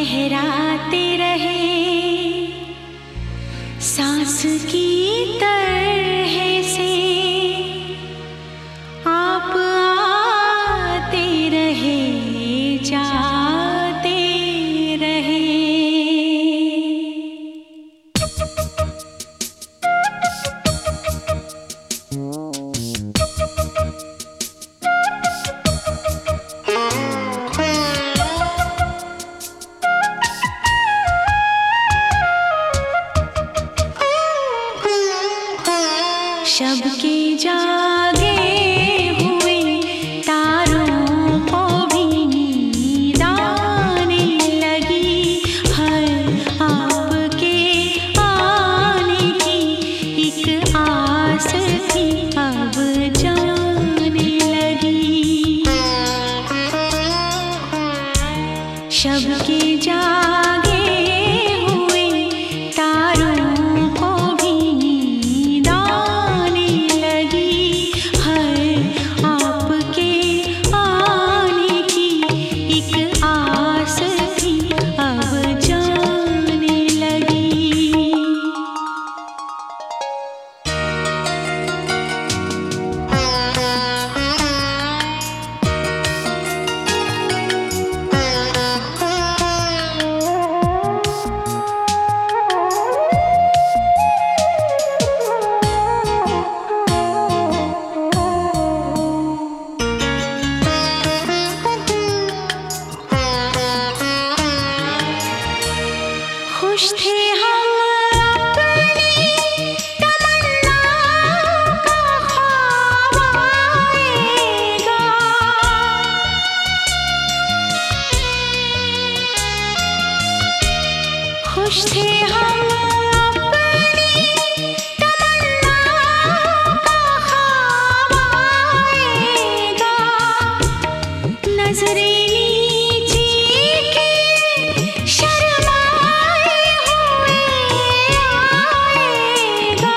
लहराते रहे सांस की तरह से आप आते रहे जाते रहे। शब के जागे हुए तारों को भी नींद आने लगी, हर आपके आने की एक आस थी अब जाने लगी। शब के जागे हुए तारों को भी नींद आने लगी, हर आपके आने की एक आस थी अब जाने लगी। खुश थे हम अपनी तमन्नाओं का ख्वाब आएगा, खुश थे हम अपनी तमन्नाओं का ख्वाब आएगा। नजरें नीची की शर्माए हुए आएगा,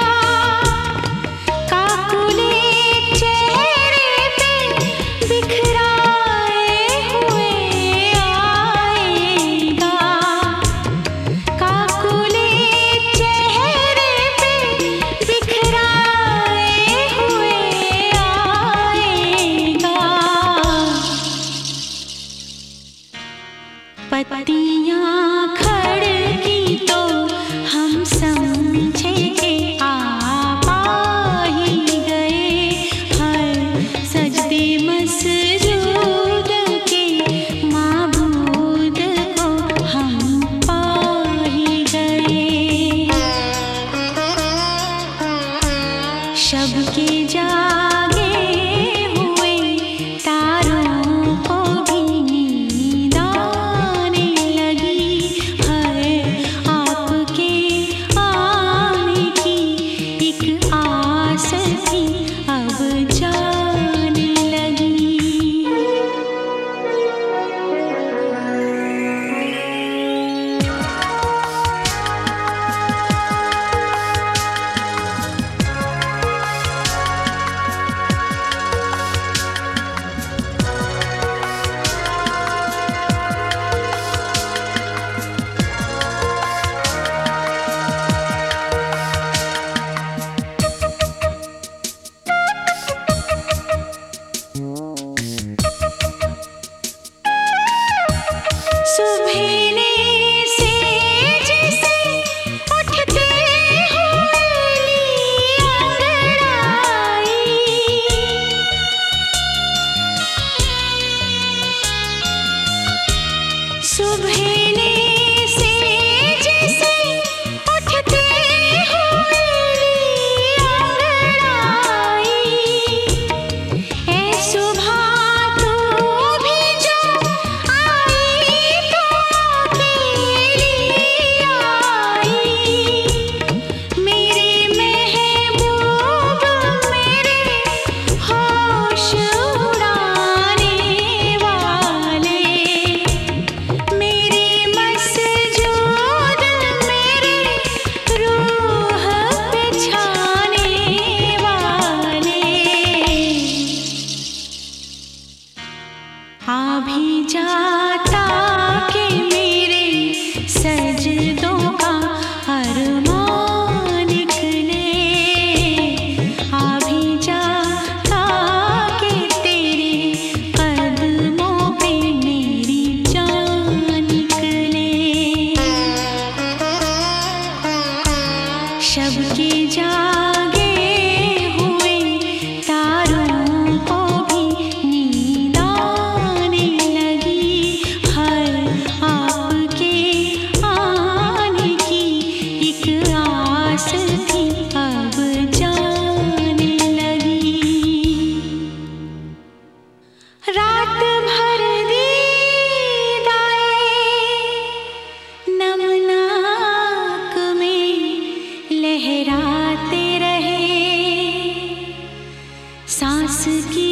काकुले चेहरे पे बिखराए हुए आएगा, काकुले चेहरे पे बिखराए हुए आएगा। पत्तियाँ खड़की तो हम समझे कि आप आ ही गए, हर सजदे मसजूद के माबूद को हम पा ही गए। शब के जागे हुए तारों को भी नींद आने लगी, हर आपके आने की एक आस थी अब जाने लगी। सुबेरे से जैसे उठते हुए अंगड़ाई, सुबेरे से जैसे उठते हुए अंगड़ाई। ऐ सुबह तू भी जो आई तो अकेली आई, मेरे महबूब मेरे होश उड़ाने वाले, मेरे आ भी जाता कि मेरे प्यास की